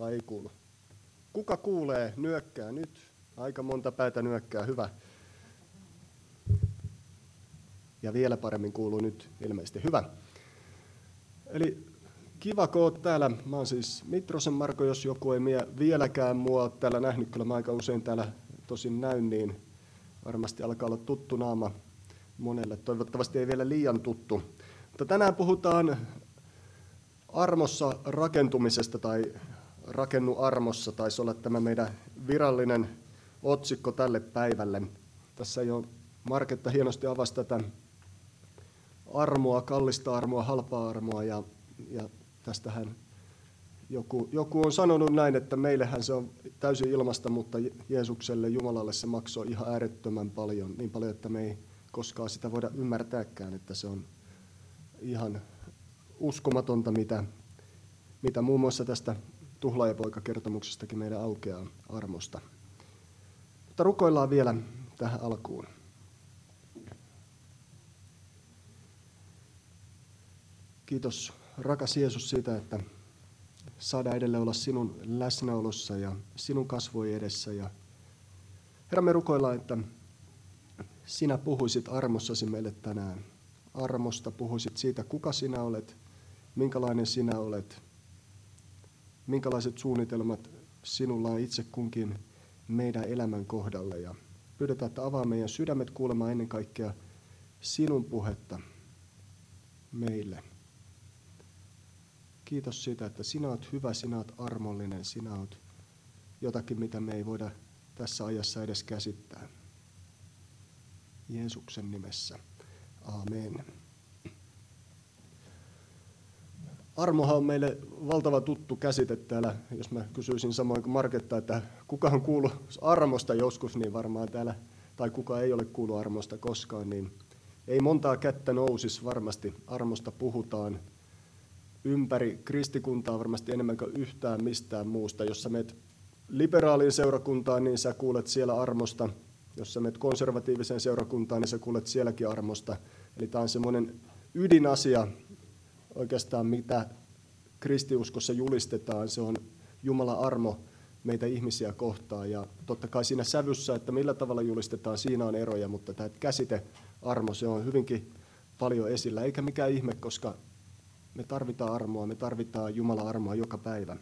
vai ei kuulu? Kuka kuulee? Nyökkää nyt. Aika monta päätä nyökkää, hyvä. Ja vielä paremmin kuuluu nyt ilmeisesti, hyvä. Eli kiva, kun oot täällä. Mä oon siis Mitrosen Marko, jos joku ei vieläkään mua ole täällä nähnyt. Kyllä mä aika usein täällä tosin näyn, niin varmasti alkaa olla tuttu naama monelle. Toivottavasti ei vielä liian tuttu. Mutta tänään puhutaan armossa rakentumisesta tai rakennu armossa. Taisi olla tämä meidän virallinen otsikko tälle päivälle. Tässä jo Marketta hienosti avasi tätä armoa, kallista armoa, halpaa armoa ja tästähän joku on sanonut näin, että meillähän se on täysin ilmasta, mutta Jeesukselle, Jumalalle se maksoi ihan äärettömän paljon, niin paljon, että me ei koskaan sitä voida ymmärtääkään, että se on ihan uskomatonta, mitä muun muassa tästä tuhlaajapoika-kertomuksestakin meille aukeaa armosta. Mutta rukoillaan vielä tähän alkuun. Kiitos, rakas Jeesus, siitä, että saadaan edelleen olla sinun läsnäolossa ja sinun kasvojen edessä. Ja Herra, me rukoillaan, että sinä puhuisit armossasi meille tänään. Armosta puhuisit siitä, kuka sinä olet, minkälainen sinä olet, minkälaiset suunnitelmat sinulla on itse kunkin meidän elämän kohdalle. Ja pyydetään, että avaa meidän sydämet kuulemaan ennen kaikkea sinun puhetta meille. Kiitos siitä, että sinä olet hyvä, sinä olet armollinen, sinä olet jotakin, mitä me ei voida tässä ajassa edes käsittää. Jeesuksen nimessä. Aamen. Armohan on meille valtava tuttu käsite täällä. Jos mä kysyisin samoin kuin Marketta, että kuka on kuullut armosta joskus, niin varmaan täällä, tai kuka ei ole kuullut armosta koskaan, niin ei montaa kättä nousisi varmasti. Armosta puhutaan ympäri kristikuntaa varmasti enemmän kuin yhtään mistään muusta. Jos sä menet liberaaliin seurakuntaan, niin sä kuulet siellä armosta. Jos sä menet konservatiiviseen seurakuntaan, niin sä kuulet sielläkin armosta. Eli tämä on semmoinen ydinasia oikeastaan, mitä kristiuskossa julistetaan. Se on Jumalan armo meitä ihmisiä kohtaan. Ja totta kai siinä sävyssä, että millä tavalla julistetaan, siinä on eroja, mutta tämä käsite armo, se on hyvinkin paljon esillä. Eikä mikään ihme, koska me tarvitaan armoa, me tarvitaan Jumalan armoa joka päivä.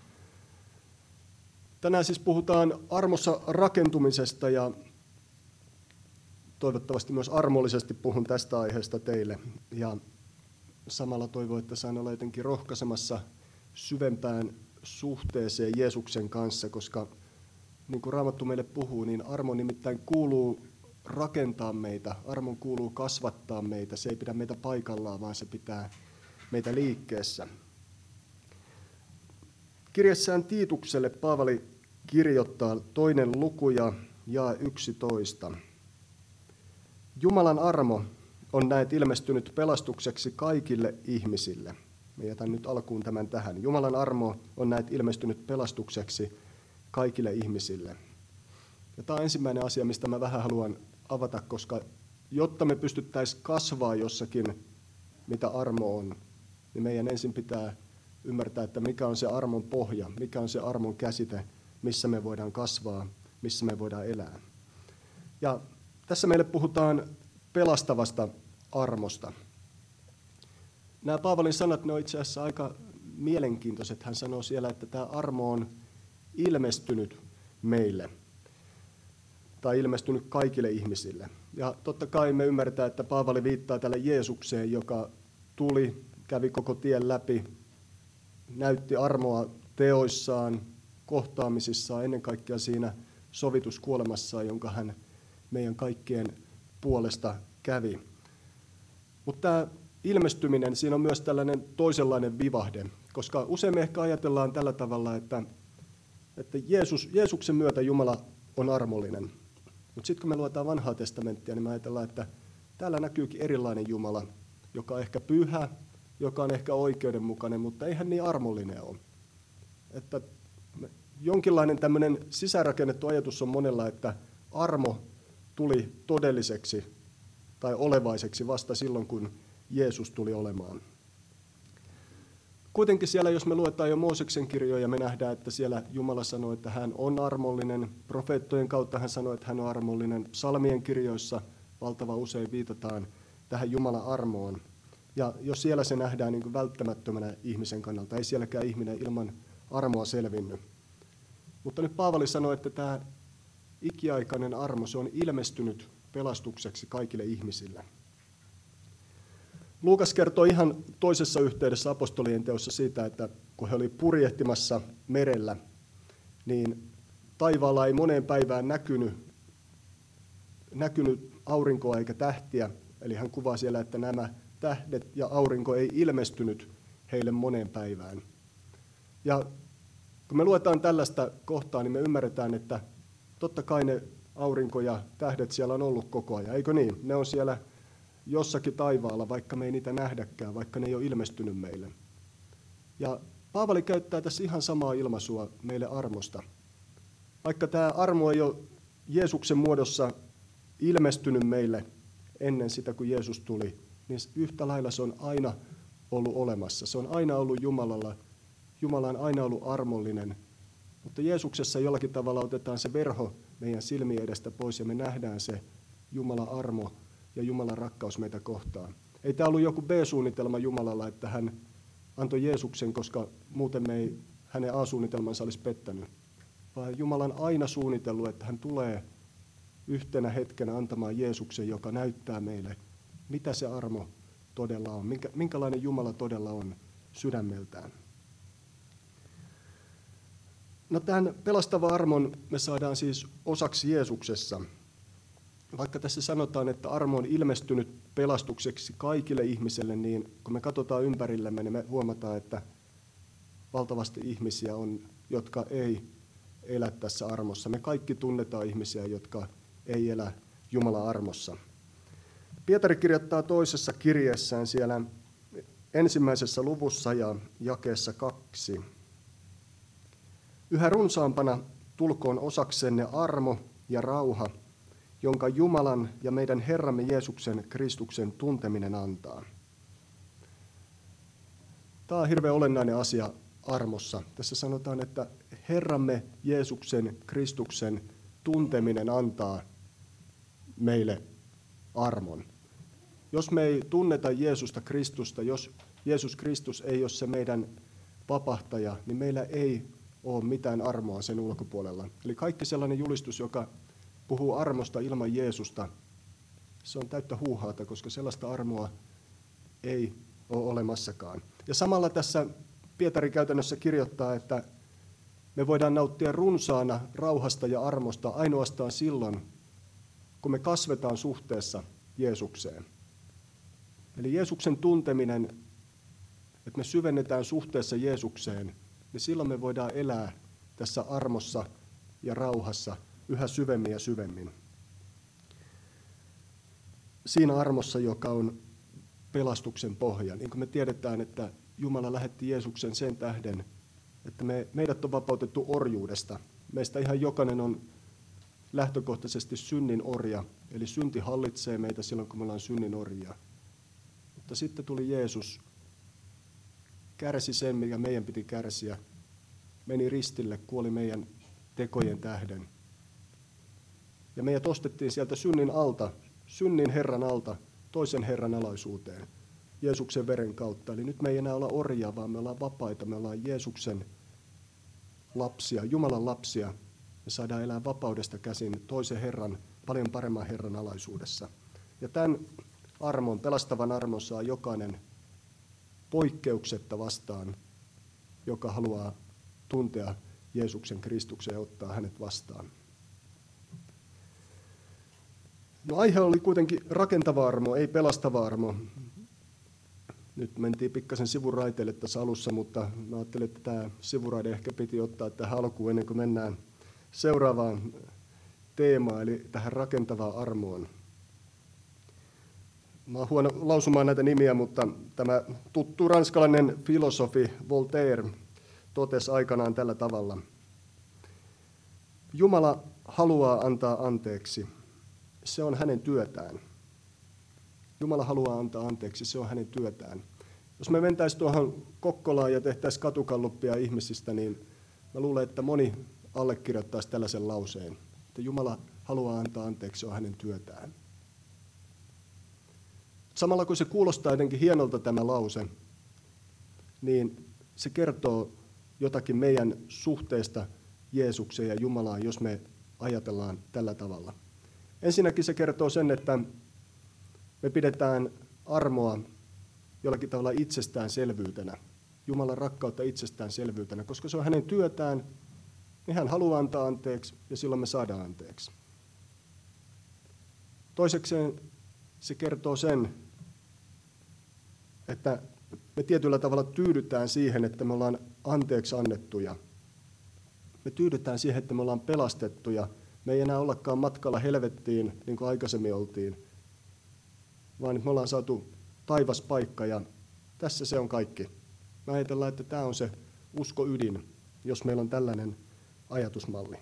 Tänään siis puhutaan armossa rakentumisesta ja toivottavasti myös armollisesti puhun tästä aiheesta teille. Ja samalla toivon, että saan olla jotenkin rohkaisemassa syvempään suhteeseen Jeesuksen kanssa, koska niin kuin Raamattu meille puhuu, niin armo nimittäin kuuluu rakentaa meitä, armon kuuluu kasvattaa meitä. Se ei pidä meitä paikallaan, vaan se pitää meitä liikkeessä. Kirjassaan Tiitukselle Paavali kirjoittaa 2. luku ja jae 11. Jumalan armo on näet ilmestynyt pelastukseksi kaikille ihmisille. Me jätän nyt alkuun tämän tähän. Jumalan armo on näet ilmestynyt pelastukseksi kaikille ihmisille. Ja tämä on ensimmäinen asia, mistä mä vähän haluan avata, koska jotta me pystyttäisiin kasvaa jossakin, mitä armo on, niin meidän ensin pitää ymmärtää, että mikä on se armon pohja, mikä on se armon käsite, missä me voidaan kasvaa, missä me voidaan elää. Ja tässä meille puhutaan pelastavasta armosta. Nämä Paavalin sanat, ne on itse asiassa aika mielenkiintoiset. Hän sanoo siellä, että tämä armo on ilmestynyt meille, tai ilmestynyt kaikille ihmisille. Ja totta kai me ymmärretään, että Paavali viittaa tälle Jeesukseen, joka tuli, kävi koko tien läpi, näytti armoa teoissaan, kohtaamisissaan, ennen kaikkea siinä sovituskuolemassaan, jonka hän meidän kaikkien puolesta kävi. Mutta tämä ilmestyminen, siinä on myös tällainen toisenlainen vivahde, koska usein me ehkä ajatellaan tällä tavalla, että Jeesuksen myötä Jumala on armollinen. Mutta sitten kun me luetaan vanhaa testamenttia, niin me ajatellaan, että täällä näkyykin erilainen Jumala, joka on ehkä pyhä, joka on ehkä oikeudenmukainen, mutta eihän niin armollinen ole. Että jonkinlainen tämmöinen sisäänrakennettu ajatus on monella, että armo tuli todelliseksi tai olevaiseksi vasta silloin, kun Jeesus tuli olemaan. Kuitenkin siellä, jos me luetaan jo Mooseksen kirjoja, me nähdään, että siellä Jumala sanoo, että hän on armollinen. Profeettojen kautta hän sanoo, että hän on armollinen. Psalmien kirjoissa valtava usein viitataan tähän Jumalan armoon. Ja jos siellä se nähdään niin kuin välttämättömänä ihmisen kannalta, ei sielläkään ihminen ilman armoa selvinnyt. Mutta nyt Paavali sanoi, että tämä ikiaikainen armo, se on ilmestynyt pelastukseksi kaikille ihmisille. Luukas kertoo ihan toisessa yhteydessä apostolien teossa siitä, että kun he olivat purjehtimassa merellä, niin taivaalla ei moneen päivään näkynyt aurinkoa eikä tähtiä. Eli hän kuvaa siellä, että nämä tähdet ja aurinko ei ilmestynyt heille moneen päivään. Ja kun me luetaan tällaista kohtaa, niin me ymmärretään, että totta kai ne aurinko ja tähdet siellä on ollut koko ajan, eikö niin? Ne on siellä jossakin taivaalla, vaikka me ei niitä nähdäkään, vaikka ne ei ole ilmestynyt meille. Ja Paavali käyttää tässä ihan samaa ilmaisua meille armosta. Vaikka tämä armo ei ole Jeesuksen muodossa ilmestynyt meille ennen sitä, kun Jeesus tuli, niin yhtä lailla se on aina ollut olemassa. Se on aina ollut Jumalalla. Jumala on aina ollut armollinen. Mutta Jeesuksessa jollakin tavalla otetaan se verho meidän silmien edestä pois ja me nähdään se Jumalan armo ja Jumalan rakkaus meitä kohtaan. Ei tämä ollut joku B-suunnitelma Jumalalla, että hän antoi Jeesuksen, koska muuten hänen A-suunnitelmansa olisi pettänyt. Vaan Jumala on aina suunnitellut, että hän tulee yhtenä hetkenä antamaan Jeesuksen, joka näyttää meille, mitä se armo todella on, minkälainen Jumala todella on sydämeltään. No tämän pelastavan armon me saadaan siis osaksi Jeesuksessa. Vaikka tässä sanotaan, että armo on ilmestynyt pelastukseksi kaikille ihmisille, niin kun me katsotaan ympärillemme, niin me huomataan, että valtavasti ihmisiä on, jotka ei elä tässä armossa. Me kaikki tunnetaan ihmisiä, jotka ei elä Jumalan armossa. Pietari kirjoittaa toisessa kirjeessään siellä 1. luvussa ja jakeessa 2. Yhä runsaampana tulkoon osaksenne armo ja rauha, jonka Jumalan ja meidän Herramme Jeesuksen Kristuksen tunteminen antaa. Tämä on hirveän olennainen asia armossa. Tässä sanotaan, että Herramme Jeesuksen Kristuksen tunteminen antaa meille armon. Jos me ei tunneta Jeesusta Kristusta, jos Jeesus Kristus ei ole se meidän vapahtaja, niin meillä ei ole mitään armoa sen ulkopuolella. Eli kaikki sellainen julistus, joka puhuu armosta ilman Jeesusta, se on täyttä huuhaata, koska sellaista armoa ei ole olemassakaan. Ja samalla tässä Pietari käytännössä kirjoittaa, että me voidaan nauttia runsaana rauhasta ja armosta ainoastaan silloin, kun me kasvetaan suhteessa Jeesukseen. Eli Jeesuksen tunteminen, että me syvennetään suhteessa Jeesukseen, niin silloin me voidaan elää tässä armossa ja rauhassa yhä syvemmin ja syvemmin. Siinä armossa, joka on pelastuksen pohja. Niin kuin me tiedetään, että Jumala lähetti Jeesuksen sen tähden, että meidät on vapautettu orjuudesta. Meistä ihan jokainen on lähtökohtaisesti synnin orja, eli synti hallitsee meitä silloin, kun me ollaan synnin orjia. Mutta sitten tuli Jeesus, kärsi sen, mikä meidän piti kärsiä, meni ristille, kuoli meidän tekojen tähden. Ja meidät ostettiin sieltä synnin Herran alta, toisen Herran alaisuuteen, Jeesuksen veren kautta. Eli nyt me ei enää olla orjia, vaan me ollaan vapaita, me ollaan Jeesuksen lapsia, Jumalan lapsia. Me saadaan elää vapaudesta käsin toisen Herran, paljon paremman Herran alaisuudessa. Ja tämän armon, pelastavan armon saa jokainen poikkeuksetta vastaan, joka haluaa tuntea Jeesuksen Kristuksen ja ottaa hänet vastaan. No, aihe oli kuitenkin rakentava armo, ei pelastava armo. Nyt mentiin pikkasen sivuraiteille tässä alussa, mutta mä ajattelin, että tämä sivuraide ehkä piti ottaa tähän alkuun ennen kuin mennään seuraavaan teemaan, eli tähän rakentavaan armoon. Mä oon huono lausumaan näitä nimiä, mutta tämä tuttu ranskalainen filosofi Voltaire totesi aikanaan tällä tavalla. Jumala haluaa antaa anteeksi. Se on hänen työtään. Jumala haluaa antaa anteeksi, se on hänen työtään. Jos me mentäisiin tuohon Kokkolaan ja tehtäisiin katukalluppia ihmisistä, niin mä luulen, että moni allekirjoittaisi tällaisen lauseen, että Jumala haluaa antaa anteeksi, se on hänen työtään. Samalla kun se kuulostaa jotenkin hienolta tämä lause, niin se kertoo jotakin meidän suhteesta Jeesukseen ja Jumalaan, jos me ajatellaan tällä tavalla. Ensinnäkin se kertoo sen, että me pidetään armoa jollakin tavalla itsestäänselvyytenä, Jumalan rakkautta itsestäänselvyytenä, koska se on hänen työtään, niin hän haluaa antaa anteeksi ja silloin me saadaan anteeksi. Toisekseen se kertoo sen, että me tietyllä tavalla tyydytään siihen, että me ollaan anteeksi annettuja. Me tyydytään siihen, että me ollaan pelastettuja. Me ei enää ollakaan matkalla helvettiin, niin kuin aikaisemmin oltiin, vaan me ollaan saatu taivaspaikka ja tässä se on kaikki. Me ajatellaan, että tämä on se uskoydin, jos meillä on tällainen ajatusmalli.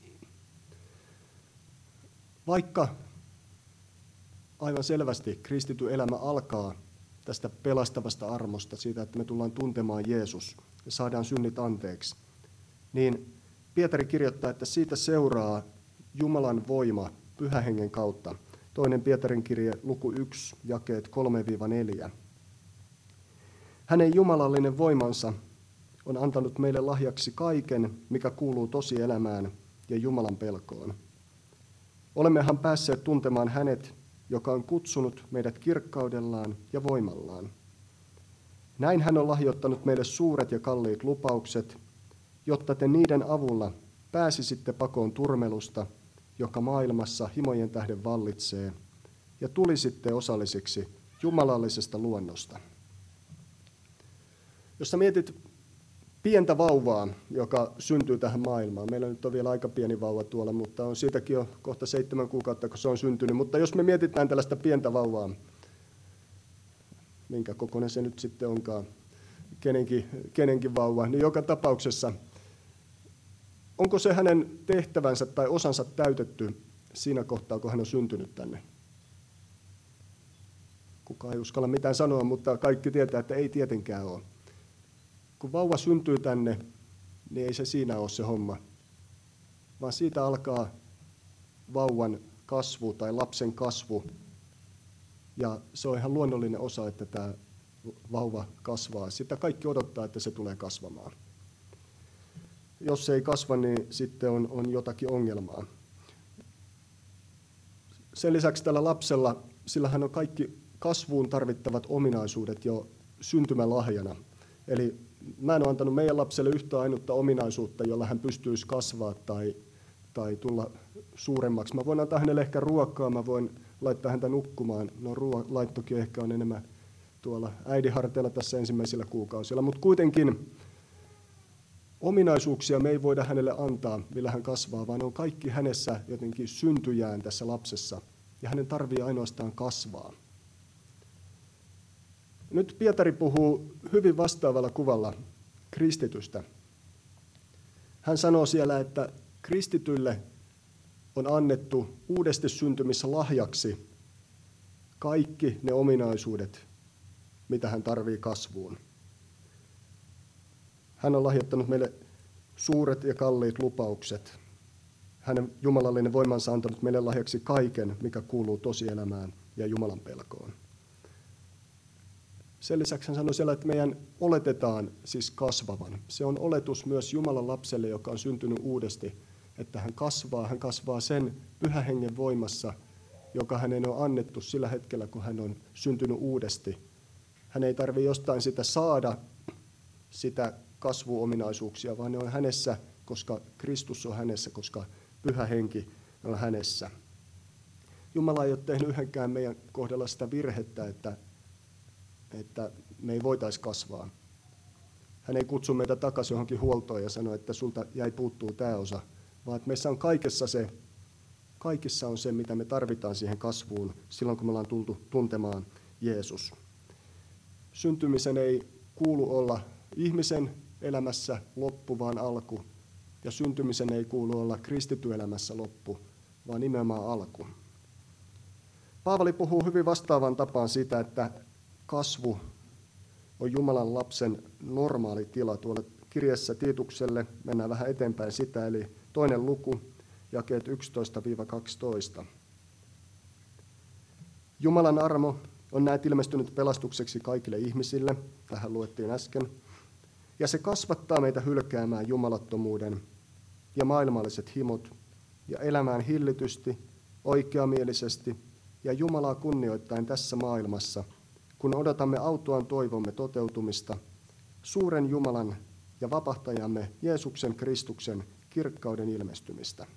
Vaikka aivan selvästi kristityn elämä alkaa tästä pelastavasta armosta, siitä, että me tullaan tuntemaan Jeesus ja saadaan synnit anteeksi, niin Pietari kirjoittaa, että siitä seuraa Jumalan voima Pyhän Hengen kautta. 2. Pietarin kirje, luku 1, jakeet 3-4. Hänen jumalallinen voimansa on antanut meille lahjaksi kaiken, mikä kuuluu tosielämään ja Jumalan pelkoon. Olemmehan päässeet tuntemaan hänet, joka on kutsunut meidät kirkkaudellaan ja voimallaan. Näin hän on lahjoittanut meille suuret ja kalliit lupaukset, jotta te niiden avulla pääsisitte pakoon turmelusta, joka maailmassa himojen tähden vallitsee, ja tulisitte osallisiksi jumalallisesta luonnosta. Jos sä mietit pientä vauvaa, joka syntyy tähän maailmaan, meillä nyt on vielä aika pieni vauva tuolla, mutta on siitäkin jo kohta 7 kuukautta, kun se on syntynyt, mutta jos me mietitään tällaista pientä vauvaa, minkä kokoinen se nyt sitten onkaan, kenenkin vauva, niin joka tapauksessa, onko se hänen tehtävänsä tai osansa täytetty siinä kohtaa, kun hän on syntynyt tänne? Kukaan ei uskalla mitään sanoa, mutta kaikki tietää, että ei tietenkään ole. Kun vauva syntyy tänne, niin ei se siinä ole se homma, vaan siitä alkaa vauvan kasvu tai lapsen kasvu. Ja se on ihan luonnollinen osa, että tämä vauva kasvaa. Sitä kaikki odottaa, että se tulee kasvamaan. Jos se ei kasva, niin sitten on jotakin ongelmaa. Sen lisäksi tällä lapsella, sillä hän on kaikki kasvuun tarvittavat ominaisuudet jo syntymälahjana. Eli mä en ole antanut meidän lapselle yhtä ainutta ominaisuutta, jolla hän pystyisi kasvaa tai tulla suuremmaksi. Mä voin antaa hänelle ehkä ruokaa, mä voin laittaa häntä nukkumaan. No laittokin ehkä on enemmän tuolla äidin harteilla tässä ensimmäisillä kuukausilla, mutta kuitenkin ominaisuuksia me ei voida hänelle antaa, millä hän kasvaa, vaan on kaikki hänessä jotenkin syntyjään tässä lapsessa, ja hänen tarvii ainoastaan kasvaa. Nyt Pietari puhuu hyvin vastaavalla kuvalla kristitystä. Hän sanoo siellä, että kristitylle on annettu uudesti syntymissä lahjaksi kaikki ne ominaisuudet, mitä hän tarvitsee kasvuun. Hän on lahjoittanut meille suuret ja kalliit lupaukset. Hänen jumalallinen voimansa on antanut meille lahjaksi kaiken, mikä kuuluu tosielämään ja Jumalan pelkoon. Sen lisäksi hän sanoi siellä, että meidän oletetaan siis kasvavan. Se on oletus myös Jumalan lapselle, joka on syntynyt uudesti, että hän kasvaa sen Pyhän Hengen voimassa, joka hänen on annettu sillä hetkellä, kun hän on syntynyt uudesti. Hän ei tarvitse jostain sitä saada, sitä kasvuominaisuuksia, vaan ne on hänessä, koska Kristus on hänessä, koska Pyhä Henki on hänessä. Jumala ei ole tehnyt yhdenkään meidän kohdalla sitä virhettä, että me ei voitaisi kasvaa. Hän ei kutsu meitä takaisin johonkin huoltoon ja sano, että sulta jäi puuttuu tämä osa, vaan että meissä on kaikissa on se, mitä me tarvitaan siihen kasvuun silloin, kun me ollaan tultu tuntemaan Jeesus. Syntymisen ei kuulu olla ihmisen elämässä loppu, vaan alku. Ja syntymisen ei kuulu olla kristityn elämässä loppu, vaan nimenomaan alku. Paavali puhuu hyvin vastaavan tapaan siitä, että kasvu on Jumalan lapsen normaali tila. Tuolla kirjassa Tiitukselle mennään vähän eteenpäin sitä, eli 2. luku, jakeet 11-12. Jumalan armo on näet ilmestynyt pelastukseksi kaikille ihmisille, tähän luettiin äsken, ja se kasvattaa meitä hylkäämään jumalattomuuden ja maailmalliset himot ja elämään hillitysti, oikeamielisesti ja Jumalaa kunnioittaen tässä maailmassa, kun odotamme autuaan toivomme toteutumista, suuren Jumalan ja vapahtajamme Jeesuksen Kristuksen kirkkauden ilmestymistä.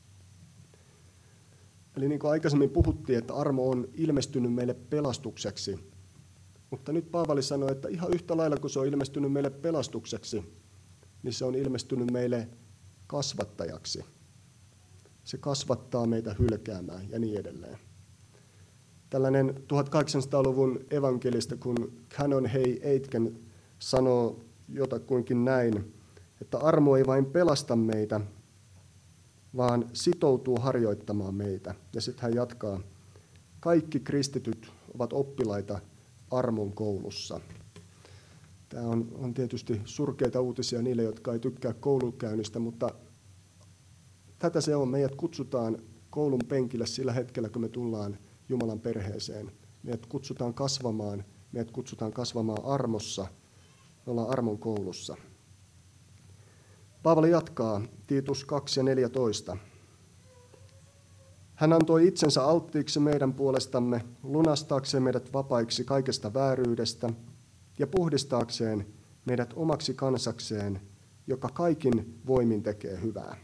Eli niin kuin aikaisemmin puhuttiin, että armo on ilmestynyt meille pelastukseksi. Mutta nyt Paavali sanoi, että ihan yhtä lailla kuin se on ilmestynyt meille pelastukseksi, niin se on ilmestynyt meille kasvattajaksi. Se kasvattaa meitä hylkäämään ja niin edelleen. Tällainen 1800-luvun evankelista, kun Canon Hay Aitken sanoo jotakuinkin näin, että armo ei vain pelasta meitä, vaan sitoutuu harjoittamaan meitä. Ja sitten hän jatkaa, kaikki kristityt ovat oppilaita armon koulussa. Tämä on tietysti surkeita uutisia niille, jotka ei tykkää koulunkäynnistä, mutta tätä se on. Meidät kutsutaan koulun penkille sillä hetkellä, kun me tullaan Jumalan perheeseen. Meidät kutsutaan kasvamaan armossa. Me ollaan armon koulussa. Paavali jatkaa, Tiitus 2:14. Hän antoi itsensä alttiiksi meidän puolestamme, lunastaakseen meidät vapaiksi kaikesta vääryydestä ja puhdistaakseen meidät omaksi kansakseen, joka kaikin voimin tekee hyvää.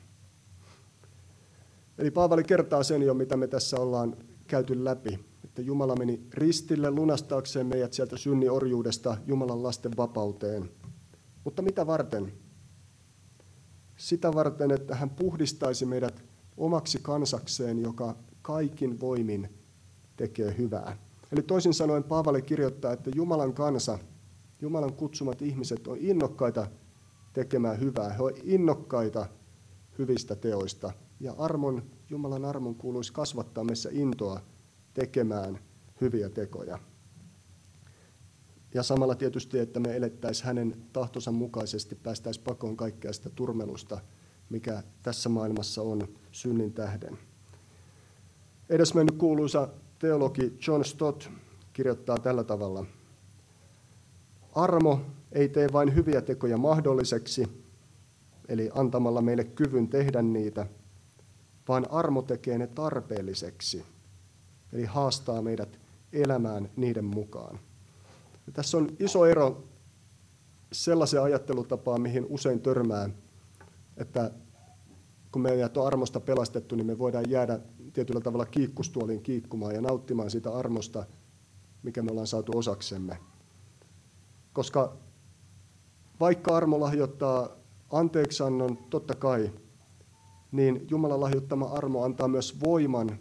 Eli Paavali kertaa sen jo, mitä me tässä ollaan käyty läpi, että Jumala meni ristille lunastaakseen meidät sieltä synnin orjuudesta Jumalan lasten vapauteen. Mutta mitä varten? Sitä varten, että hän puhdistaisi meidät omaksi kansakseen, joka kaikin voimin tekee hyvää. Eli toisin sanoen Paavali kirjoittaa, että Jumalan kansa, Jumalan kutsumat ihmiset on innokkaita tekemään hyvää. He ovat innokkaita hyvistä teoista. Ja Jumalan armon kuuluisi kasvattaa meissä intoa tekemään hyviä tekoja. Ja samalla tietysti, että me elettäisiin hänen tahtonsa mukaisesti, päästäisiin pakoon kaikkea sitä turmelusta, mikä tässä maailmassa on synnin tähden. Edesmennyt kuuluisa teologi John Stott kirjoittaa tällä tavalla. Armo ei tee vain hyviä tekoja mahdolliseksi, eli antamalla meille kyvyn tehdä niitä, vaan armo tekee ne tarpeelliseksi, eli haastaa meidät elämään niiden mukaan. Ja tässä on iso ero sellaiseen ajattelutapaan, mihin usein törmää, että kun meidät on armosta pelastettu, niin me voidaan jäädä tietyllä tavalla kiikkustuoliin kiikkumaan ja nauttimaan siitä armosta, mikä me ollaan saatu osaksemme. Koska vaikka armo lahjoittaa anteeksiannon, totta kai, niin Jumalan lahjoittama armo antaa myös voiman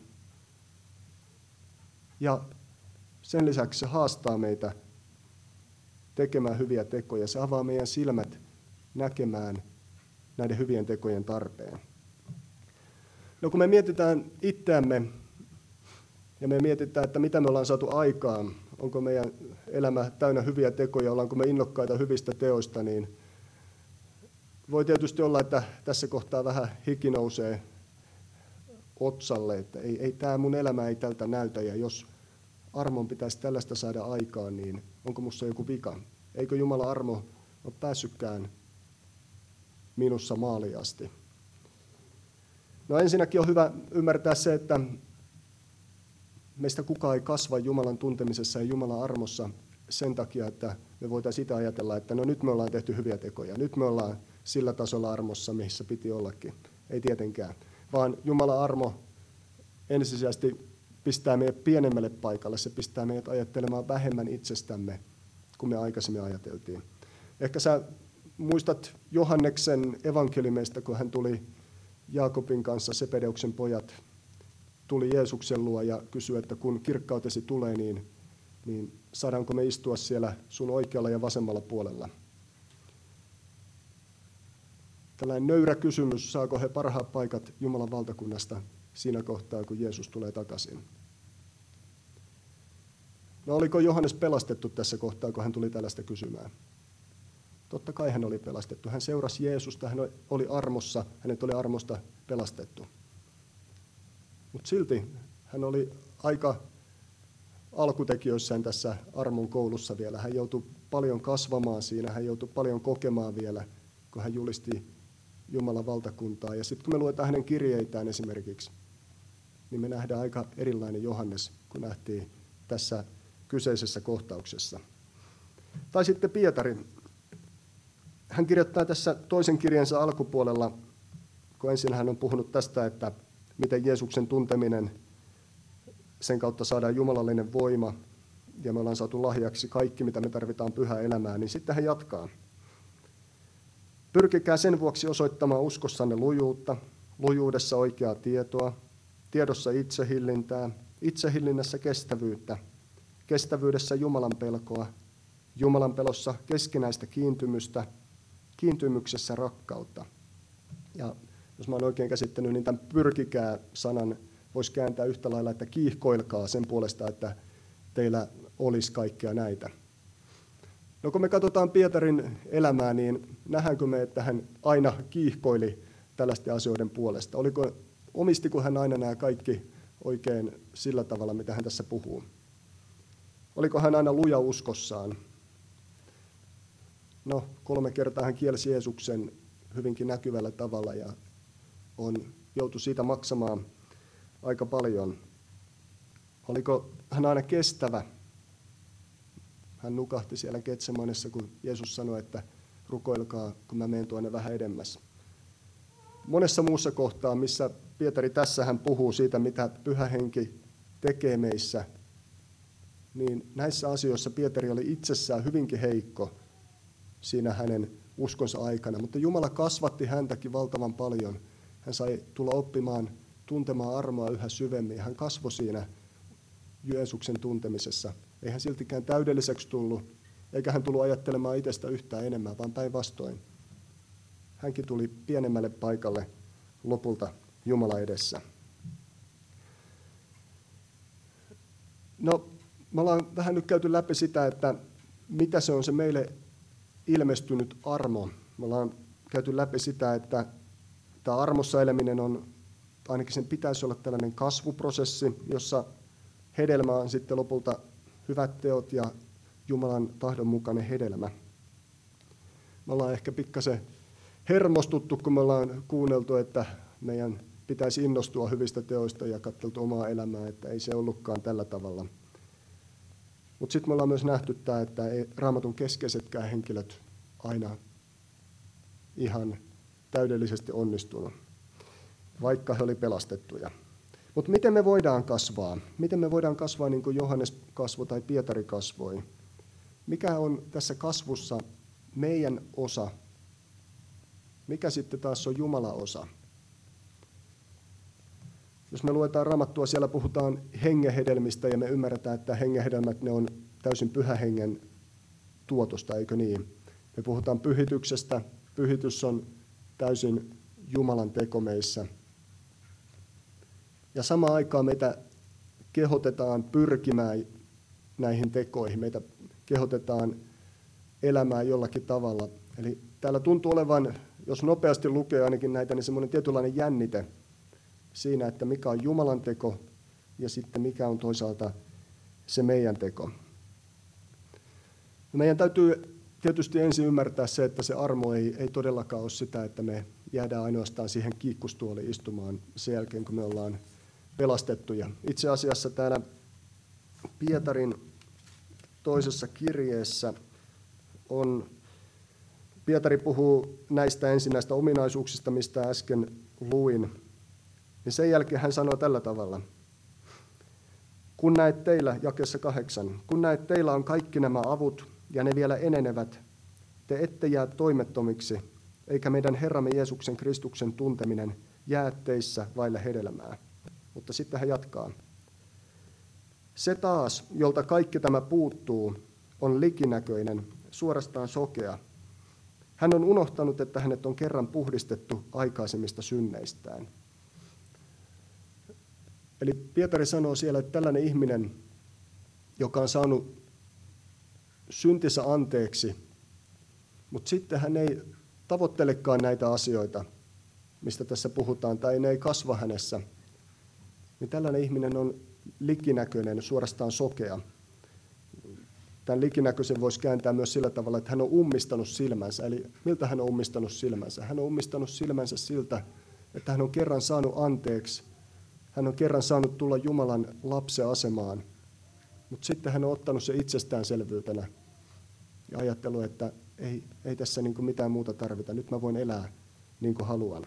ja sen lisäksi se haastaa meitä tekemään hyviä tekoja. Se avaa meidän silmät näkemään näiden hyvien tekojen tarpeen. No kun me mietitään itseämme ja me mietitään, että mitä me ollaan saatu aikaan, onko meidän elämä täynnä hyviä tekoja, ollaanko me innokkaita hyvistä teoista, niin voi tietysti olla, että tässä kohtaa vähän hiki nousee otsalle, että ei tämä mun elämä ei tältä näytä, ja jos armon pitäisi tällaista saada aikaan, niin onko musta joku vika? Eikö Jumalan armo ole päässytkään minussa maaliin asti? No ensinnäkin on hyvä ymmärtää se, että meistä kukaan ei kasva Jumalan tuntemisessa ja Jumalan armossa sen takia, että me voitaisiin sitä ajatella, että no nyt me ollaan tehty hyviä tekoja, nyt me ollaan sillä tasolla armossa, missä piti ollakin. Ei tietenkään, vaan Jumalan armo ensisijaisesti pistää meidät pienemmälle paikalle, se pistää meidät ajattelemaan vähemmän itsestämme, kuin me aikaisemmin ajateltiin. Ehkä sä muistat Johanneksen evankeliumeista, kun hän tuli Jaakobin kanssa, Sebedeuksen pojat, tuli Jeesuksen luo ja kysyi, että kun kirkkautesi tulee, niin saadaanko me istua siellä sun oikealla ja vasemmalla puolella? Tällainen nöyrä kysymys, saako he parhaat paikat Jumalan valtakunnasta siinä kohtaa, kun Jeesus tulee takaisin. No oliko Johannes pelastettu tässä kohtaa, kun hän tuli tällaista kysymään? Totta kai hän oli pelastettu. Hän seurasi Jeesusta, hän oli armossa, hänet oli armosta pelastettu. Mutta silti hän oli aika alkutekijöissään tässä armon koulussa vielä. Hän joutui paljon kasvamaan siinä, hän joutui paljon kokemaan vielä, kun hän julisti Jumalan valtakuntaa. Ja sitten kun me luetaan hänen kirjeitään esimerkiksi, niin me nähdään aika erilainen Johannes, kun nähtiin tässä kyseisessä kohtauksessa. Tai sitten Pietari. Hän kirjoittaa tässä toisen kirjansa alkupuolella, kun ensin hän on puhunut tästä, että miten Jeesuksen tunteminen, sen kautta saadaan jumalallinen voima, ja me ollaan saatu lahjaksi kaikki, mitä me tarvitaan pyhää elämään, niin sitten hän jatkaa. Pyrkikää sen vuoksi osoittamaan uskossanne lujuutta, lujuudessa oikeaa tietoa, tiedossa itsehillintää, itsehillinnässä kestävyyttä, kestävyydessä Jumalan pelkoa, Jumalan pelossa keskinäistä kiintymystä, kiintymyksessä rakkautta. Ja jos mä oon oikein käsittänyt, niin tämän pyrkikää-sanan voisi kääntää yhtä lailla, että kiihkoilkaa sen puolesta, että teillä olisi kaikkea näitä. No kun me katsotaan Pietarin elämää, niin nähdäänkö me, että hän aina kiihkoili tällaisten asioiden puolesta? Omistiko hän aina nämä kaikki oikein sillä tavalla, mitä hän tässä puhuu? Oliko hän aina luja uskossaan? No, 3 kertaa hän kielsi Jeesuksen hyvinkin näkyvällä tavalla ja joutui siitä maksamaan aika paljon. Oliko hän aina kestävä? Hän nukahti siellä Getsemanessa, kun Jeesus sanoi, että rukoilkaa, kun mä menen tuonne vähän edemmäs. Monessa muussa kohtaa, missä Pietari tässä hän puhuu siitä, mitä Pyhä Henki tekee meissä, niin näissä asioissa Pietari oli itsessään hyvinkin heikko siinä hänen uskonsa aikana. Mutta Jumala kasvatti häntäkin valtavan paljon. Hän sai tulla oppimaan, tuntemaan armoa yhä syvemmin. Hän kasvoi siinä Jeesuksen tuntemisessa. Ei hän siltikään täydelliseksi tullut, eikä hän tullut ajattelemaan itsestä yhtään enemmän, vaan päinvastoin. Hänkin tuli pienemmälle paikalle lopulta Jumala edessä. No, me ollaan vähän nyt käyty läpi sitä, että mitä se on se meille ilmestynyt armo. Me ollaan käyty läpi sitä, että tämä armossa eläminen on, ainakin sen pitäisi olla tällainen kasvuprosessi, jossa hedelmä on sitten lopulta hyvät teot ja Jumalan tahdon mukainen hedelmä. Me ollaan ehkä pikkasen hermostuttu, kun me ollaan kuunneltu, että meidän pitäisi innostua hyvistä teoista ja katseltu omaa elämää, että ei se ollutkaan tällä tavalla. Mutta sitten me ollaan myös nähty tämä, että ei Raamatun keskeisetkään henkilöt aina ihan täydellisesti onnistunut, vaikka he oli pelastettuja. Mutta miten me voidaan kasvaa? Miten me voidaan kasvaa niin kuin Johannes kasvoi tai Pietari kasvoi? Mikä on tässä kasvussa meidän osa? Mikä sitten taas on Jumalan osa? Jos me luetaan Raamattua, siellä puhutaan hengenhedelmistä ja me ymmärretään, että hengenhedelmät ne on täysin Pyhän Hengen tuotosta, eikö niin? Me puhutaan pyhityksestä. Pyhitys on täysin Jumalan teko meissä. Ja samaan aikaan meitä kehotetaan pyrkimään näihin tekoihin. Meitä kehotetaan elämään jollakin tavalla. Eli täällä tuntuu olevan, jos nopeasti lukee ainakin näitä, niin semmoinen tietynlainen jännite siinä, että mikä on Jumalan teko ja sitten mikä on toisaalta se meidän teko. Meidän täytyy tietysti ensin ymmärtää se, että se armo ei todellakaan ole sitä, että me jäädään ainoastaan siihen kiikkustuoliin istumaan sen jälkeen, kun me ollaan pelastettuja. Itse asiassa täällä Pietarin toisessa kirjeessä Pietari puhuu näistä ominaisuuksista, mistä äsken luin. Ja sen jälkeen hän sanoo tällä tavalla. Kun näet teillä, jakeessa 8, kun näet teillä on kaikki nämä avut ja ne vielä enenevät, te ette jää toimettomiksi, eikä meidän Herramme Jeesuksen Kristuksen tunteminen jää teissä vaille hedelmää. Mutta sitten hän jatkaa. Se taas, jolta kaikki tämä puuttuu, on likinäköinen, suorastaan sokea. Hän on unohtanut, että hänet on kerran puhdistettu aikaisemmista synneistään. Eli Pietari sanoo siellä, että tällainen ihminen, joka on saanut syntinsä anteeksi, mutta sitten hän ei tavoittelekaan näitä asioita, mistä tässä puhutaan, tai ne ei kasva hänessä, niin tällainen ihminen on likinäköinen, suorastaan sokea. Tämän likinäköisen voisi kääntää myös sillä tavalla, että hän on ummistanut silmänsä. Eli miltä hän on ummistanut silmänsä? Hän on ummistanut silmänsä siltä, että hän on kerran saanut anteeksi. Hän on kerran saanut tulla Jumalan lapsen asemaan. Mutta sitten hän on ottanut se itsestäänselvyytenä ja ajatellut, että ei tässä niin kuin mitään muuta tarvita. Nyt mä voin elää niin kuin haluan.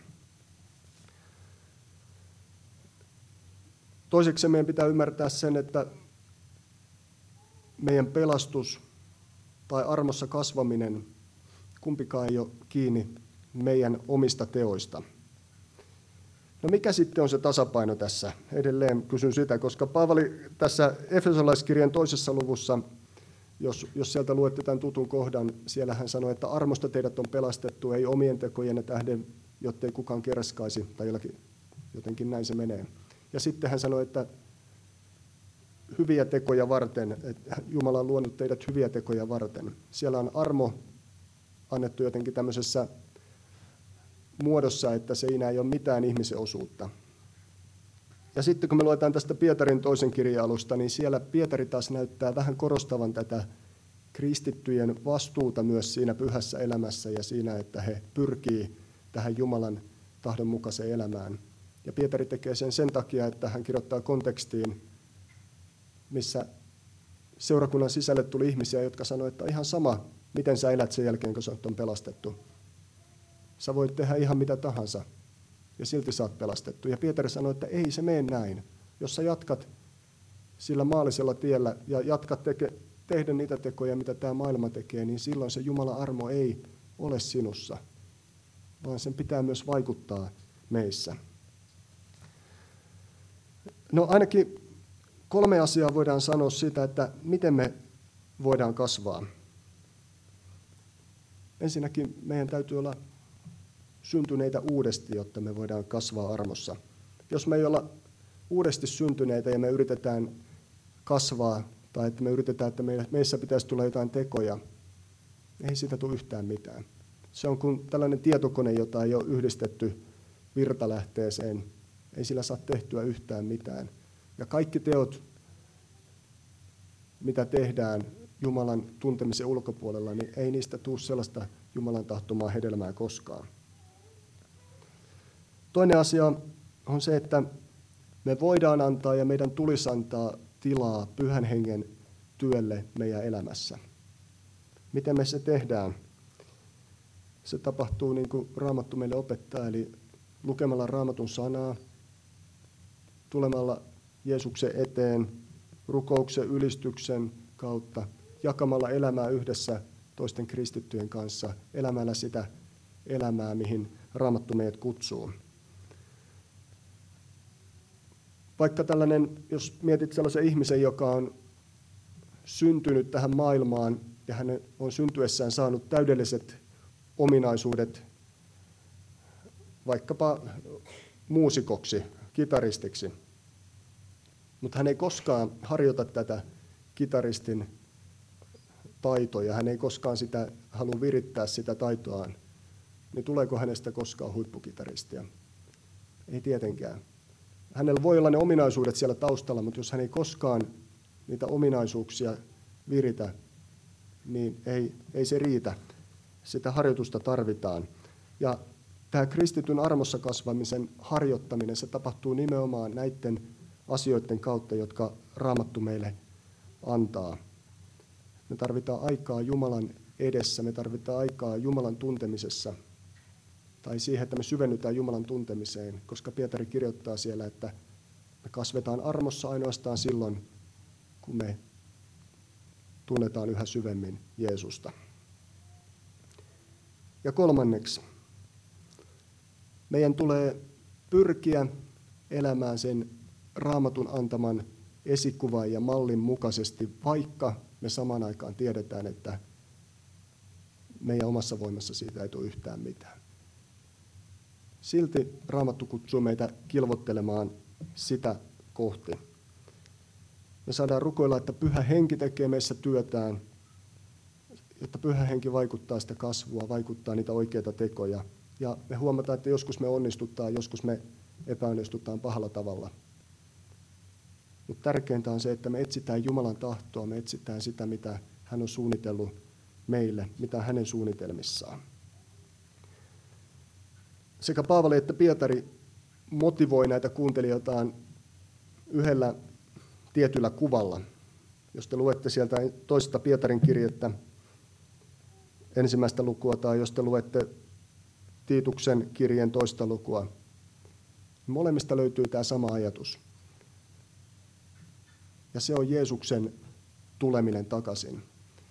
Toiseksi meidän pitää ymmärtää sen, että meidän pelastus tai armossa kasvaminen, kumpikaan ei ole kiinni meidän omista teoista. No mikä sitten on se tasapaino tässä? Edelleen kysyn sitä, koska Paavali tässä Efesolaiskirjan 2. luvussa, jos sieltä luette tämän tutun kohdan, siellä hän sanoi, että armosta teidät on pelastettu, ei omien tekojen tähden, jottei kukaan keräskaisi, tai jotenkin näin se menee. Ja sitten hän sanoi, että hyviä tekoja varten, että Jumala on luonut teidät hyviä tekoja varten. Siellä on armo annettu jotenkin tämmöisessä muodossa, että siinä ei ole mitään ihmisen osuutta. Ja sitten kun me luetaan tästä Pietarin toisen kirjan alusta, niin siellä Pietari taas näyttää vähän korostavan tätä kristittyjen vastuuta myös siinä pyhässä elämässä ja siinä, että he pyrkii tähän Jumalan tahdon mukaiseen elämään. Ja Pietari tekee sen takia, että hän kirjoittaa kontekstiin, missä seurakunnan sisälle tuli ihmisiä, jotka sanoivat, että ihan sama, miten sä elät sen jälkeen, kun sä on pelastettu. Sä voit tehdä ihan mitä tahansa, ja silti sä oot pelastettu. Ja Pietari sanoi, että ei se mene näin. Jos sä jatkat sillä maallisella tiellä ja jatkat tehdä niitä tekoja, mitä tämä maailma tekee, niin silloin se Jumalan armo ei ole sinussa, vaan sen pitää myös vaikuttaa meissä. No ainakin 3 asiaa voidaan sanoa siitä, että miten me voidaan kasvaa. Ensinnäkin meidän täytyy olla syntyneitä uudesti, jotta me voidaan kasvaa armossa. Jos me ei olla uudesti syntyneitä ja me yritetään kasvaa, tai että me yritetään, että meissä pitäisi tulla jotain tekoja, ei siitä tule yhtään mitään. Se on kuin tällainen tietokone, jota ei ole yhdistetty virtalähteeseen. Ei sillä saa tehtyä yhtään mitään. Ja kaikki teot, mitä tehdään Jumalan tuntemisen ulkopuolella, niin ei niistä tule sellaista Jumalan tahtomaa hedelmää koskaan. Toinen asia on se, että me voidaan antaa ja meidän tulisi antaa tilaa Pyhän Hengen työlle meidän elämässä. Miten me se tehdään? Se tapahtuu niin kuin Raamattu meille opettaa, eli lukemalla Raamatun sanaa, tulemalla Jeesuksen eteen, rukouksen, ylistyksen kautta, jakamalla elämää yhdessä toisten kristittyjen kanssa, elämällä sitä elämää, mihin Raamattu meidät kutsuu. Vaikka tällainen, jos mietit sellaisen ihmisen, joka on syntynyt tähän maailmaan ja hän on syntyessään saanut täydelliset ominaisuudet vaikkapa muusikoksi, kitaristiksi, mutta hän ei koskaan harjoita tätä kitaristin taitoa ja hän ei koskaan sitä halua virittää sitä taitoaan, niin tuleeko hänestä koskaan huippukitaristia? Ei tietenkään. Hänellä voi olla ne ominaisuudet siellä taustalla, mutta jos hän ei koskaan niitä ominaisuuksia viritä, niin ei se riitä. Sitä harjoitusta tarvitaan. Ja tämä kristityn armossa kasvamisen harjoittaminen, se tapahtuu nimenomaan näiden asioiden kautta, jotka Raamattu meille antaa. Me tarvitaan aikaa Jumalan edessä, me tarvitaan aikaa Jumalan tuntemisessa, tai siihen, että me syvennytään Jumalan tuntemiseen, koska Pietari kirjoittaa siellä, että me kasvetaan armossa ainoastaan silloin, kun me tunnetaan yhä syvemmin Jeesusta. Ja kolmanneksi, meidän tulee pyrkiä elämään sen Raamatun antaman esikuvan ja mallin mukaisesti, vaikka me samaan aikaan tiedetään, että meidän omassa voimassa siitä ei tule yhtään mitään. Silti Raamattu kutsuu meitä kilvoittelemaan sitä kohti. Me saadaan rukoilla, että Pyhä Henki tekee meissä työtään, että Pyhä Henki vaikuttaa sitä kasvua, vaikuttaa niitä oikeita tekoja. Ja me huomataan, että joskus me onnistutaan, joskus me epäonnistutaan pahalla tavalla. Mutta tärkeintä on se, että me etsitään Jumalan tahtoa, me etsitään sitä, mitä hän on suunnitellut meille, mitä on hänen suunnitelmissaan. Sekä Paavali että Pietari motivoi näitä kuuntelijoitaan yhdellä tietyllä kuvalla. Jos te luette sieltä toista Pietarin kirjettä, 1. lukua, tai jos te luette Tiituksen kirjeen 2. lukua, niin molemmista löytyy tämä sama ajatus. Ja se on Jeesuksen tuleminen takaisin.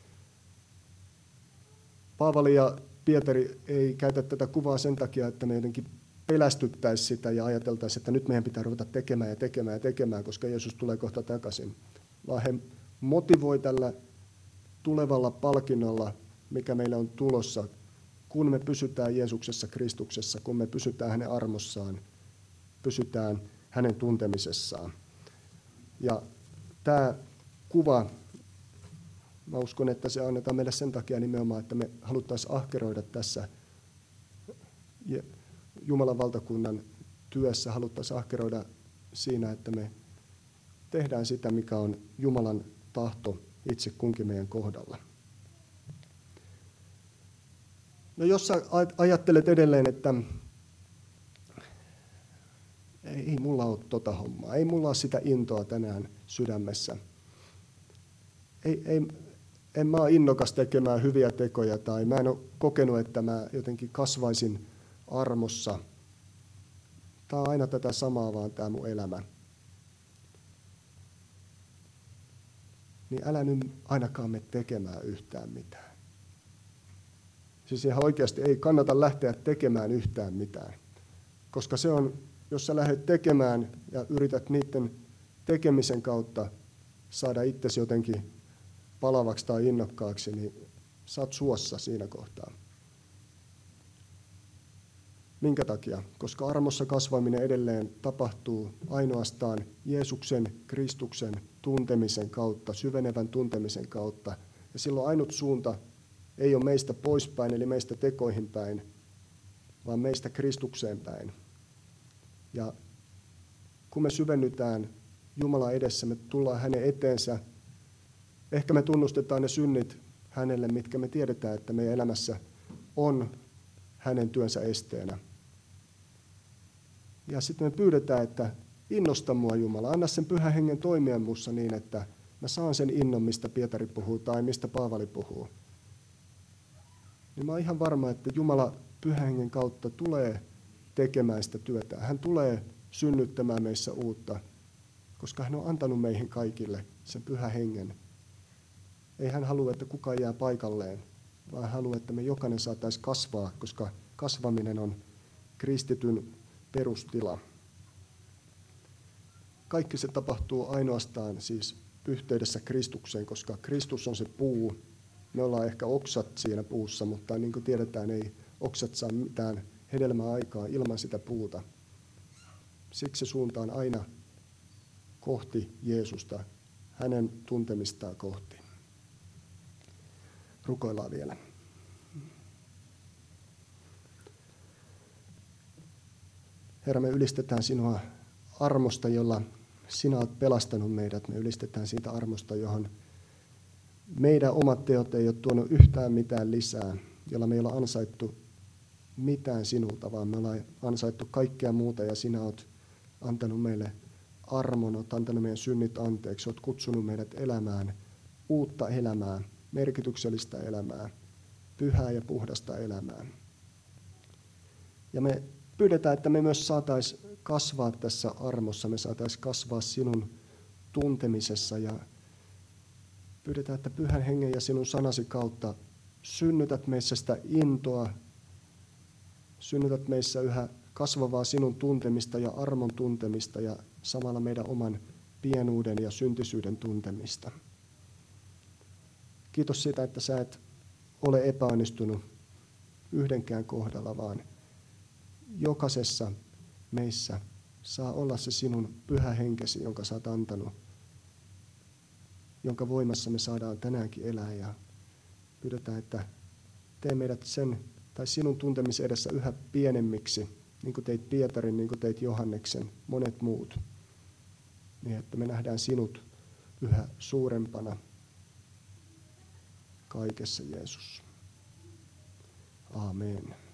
Paavali ja Pietari ei käytä tätä kuvaa sen takia, että me jotenkin pelästyttäisiin sitä ja ajateltaisiin, että nyt meidän pitää ruveta tekemään, koska Jeesus tulee kohta takaisin. Vaan he motivoi tällä tulevalla palkinnolla, mikä meillä on tulossa, kun me pysytään Jeesuksessa Kristuksessa, kun me pysytään hänen armossaan, pysytään hänen tuntemisessaan. Ja tämä kuva, mä uskon, että se annetaan meille sen takia nimenomaan, että me haluttaisiin ahkeroida tässä Jumalan valtakunnan työssä, haluttaisiin ahkeroida siinä, että me tehdään sitä, mikä on Jumalan tahto itse kunkin meidän kohdalla. No jos sä ajattelet edelleen, että ei mulla ole tota hommaa, ei mulla ole sitä intoa tänään sydämessä, en mä ole innokas tekemään hyviä tekoja tai mä en ole kokenut, että mä jotenkin kasvaisin armossa. Tämä on aina tätä samaa vaan tämä mun elämä. Niin älä nyt ainakaan mene tekemään yhtään mitään. Siis ihan oikeasti ei kannata lähteä tekemään yhtään mitään. Koska se on, jos sä lähdet tekemään ja yrität niiden tekemisen kautta saada itsesi jotenkin palavaksi tai innokkaaksi, niin sä oot suossa siinä kohtaa. Minkä takia? Koska armossa kasvaminen edelleen tapahtuu ainoastaan Jeesuksen, Kristuksen tuntemisen kautta, syvenevän tuntemisen kautta. Ja silloin ainut suunta ei ole meistä poispäin, eli meistä tekoihin päin, vaan meistä Kristukseen päin. Ja kun me syvennytään Jumalan edessä, me tullaan hänen eteensä. Ehkä me tunnustetaan ne synnit hänelle, mitkä me tiedetään, että meidän elämässä on hänen työnsä esteenä. Ja sitten me pyydetään, että innosta mua Jumala, anna sen Pyhän Hengen toimia minussa niin, että mä saan sen innon, mistä Pietari puhuu tai mistä Paavali puhuu. Niin mä oon ihan varma, että Jumala Pyhän Hengen kautta tulee tekemään sitä työtä. Hän tulee synnyttämään meissä uutta, koska hän on antanut meihin kaikille sen Pyhän Hengen. Ei hän halua, että kukaan jää paikalleen, vaan hän haluaa, että me jokainen saataisiin kasvaa, koska kasvaminen on kristityn perustila. Kaikki se tapahtuu ainoastaan siis yhteydessä Kristukseen, koska Kristus on se puu. Me ollaan ehkä oksat siinä puussa, mutta niin kuin tiedetään, ei oksat saa mitään hedelmää aikaa ilman sitä puuta. Siksi suunta on aina kohti Jeesusta, hänen tuntemistaan kohti. Rukoillaan vielä. Herra, me ylistetään sinua armosta, jolla sinä olet pelastanut meidät. Me ylistetään siitä armosta, johon meidän omat teot ei ole tuonut yhtään mitään lisää, jolla me ei ole ansaittu mitään sinulta, vaan me ollaan ansaittu kaikkea muuta ja sinä olet antanut meille armon, olet antanut meidän synnit anteeksi, olet kutsunut meidät elämään uutta elämää, merkityksellistä elämää, pyhää ja puhdasta elämää. Ja me pyydetään, että me myös saataisiin kasvaa tässä armossa, me saataisiin kasvaa sinun tuntemisessa ja pyydetään, että Pyhän Hengen ja sinun sanasi kautta synnytät meissä sitä intoa, synnytät meissä yhä kasvavaa sinun tuntemista ja armon tuntemista ja samalla meidän oman pienuuden ja syntisyyden tuntemista. Kiitos siitä, että sä et ole epäonnistunut yhdenkään kohdalla, vaan jokaisessa meissä saa olla se sinun pyhä henkesi, jonka sä oot antanut jonka voimassa me saadaan tänäänkin elää. Ja pyydetään, että tee meidät sen tai sinun tuntemisen edessä yhä pienemmiksi, niin kuin teit Pietarin, niin kuin teit Johanneksen, monet muut. Niin, että me nähdään sinut yhä suurempana kaikessa, Jeesus. Aamen.